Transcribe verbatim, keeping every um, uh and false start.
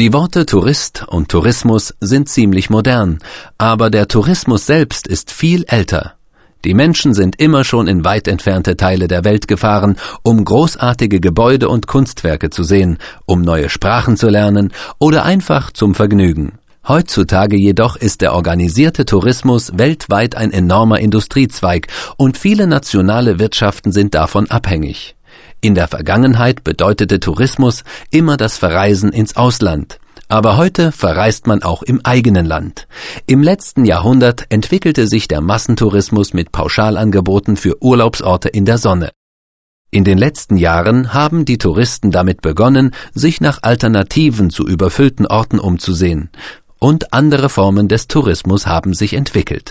Die Worte Tourist und Tourismus sind ziemlich modern, aber der Tourismus selbst ist viel älter. Die Menschen sind immer schon in weit entfernte Teile der Welt gefahren, um großartige Gebäude und Kunstwerke zu sehen, um neue Sprachen zu lernen oder einfach zum Vergnügen. Heutzutage jedoch ist der organisierte Tourismus weltweit ein enormer Industriezweig und viele nationale Wirtschaften sind davon abhängig. In der Vergangenheit bedeutete Tourismus immer das Verreisen ins Ausland. Aber heute verreist man auch im eigenen Land. Im letzten Jahrhundert entwickelte sich der Massentourismus mit Pauschalangeboten für Urlaubsorte in der Sonne. In den letzten Jahren haben die Touristen damit begonnen, sich nach Alternativen zu überfüllten Orten umzusehen. Und andere Formen des Tourismus haben sich entwickelt.